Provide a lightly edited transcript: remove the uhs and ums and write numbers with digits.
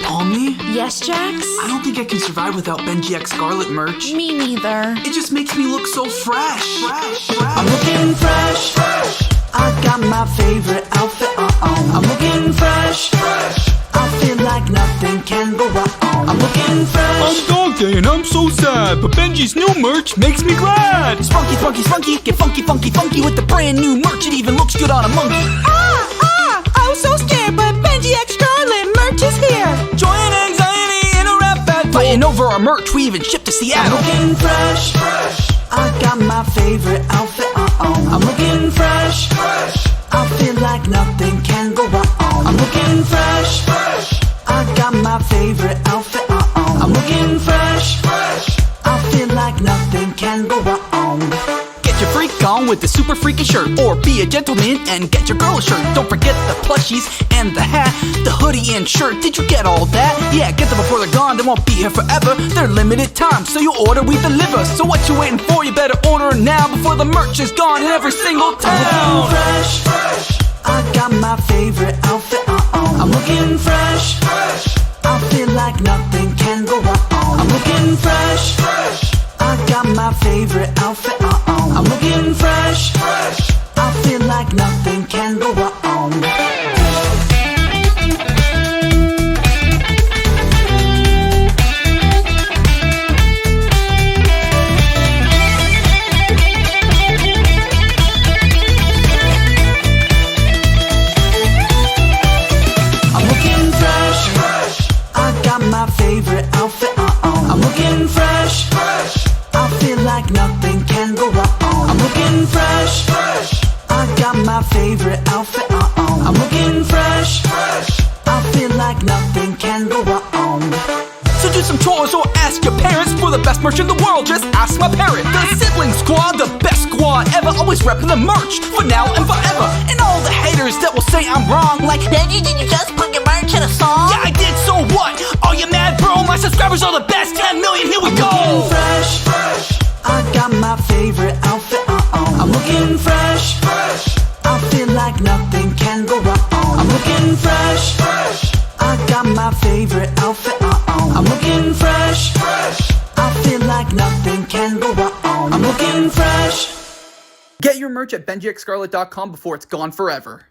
call me? Yes, Jax? I don't think I can survive without Benji X Scarlet merch. Me neither. It just makes me look so fresh. I'm looking fresh. I got my favorite outfit on. I'm looking fresh. I feel like nothing can go wrong. I'm looking fresh. I'm Dog Day and I'm so sad, but Benji's new merch makes me glad. Spunky, spunky, spunky, get funky, funky, funky with the brand new merch. It even looks good on a monkey. I was so scared, but Benji X Scarlet merch is here. Joy and anxiety in a rap battle. Fighting over our merch, we even shipped to Seattle. I'm looking fresh. I got my favorite outfit on. I'm looking fresh. I feel like nothing can go wrong. I'm looking fresh. I got my favorite outfit on. I'm looking fresh. I feel like nothing can go wrong. Get your freak on with the super freaky shirt, or be a gentleman and get your girl a shirt. Don't forget the plushies and the hat, the hoodie and shirt. Did you get all that? Yeah, get them before they're gone. They won't be here forever. They're limited time, so you order, we deliver. So what you waiting for? You better order now before the merch is gone in every single town. I'm looking fresh. I got my favorite outfit on. I'm looking fresh. I feel like nothing can go wrong. I'm looking fresh. I got my favorite outfit on. I'm looking fresh. I feel like nothing can go wrong. I'm looking fresh. I got my favorite outfit on. I'm looking fresh. I feel like nothing can go wrong. I'm looking fresh. I got my favorite outfit on. I'm looking fresh. I feel like nothing can go wrong. So do some chores or ask your parents for the best merch in the world. Just ask my parent. The sibling squad, the best squad ever. Always repping the merch for now and forever. And all the haters that will say I'm wrong, like, Benji, did you just put your merch in a song? yeah, I did, so what? Are you mad, bro? My subscribers are the best. 10 million, here we Looking go. fresh. I got my favorite outfit on. I'm looking fresh. I feel like nothing can go wrong. I'm looking fresh. I got my favorite outfit on. I'm looking fresh. I feel like nothing can go wrong. I'm looking fresh. Get your merch at BenjiXScarlet.com before it's gone forever.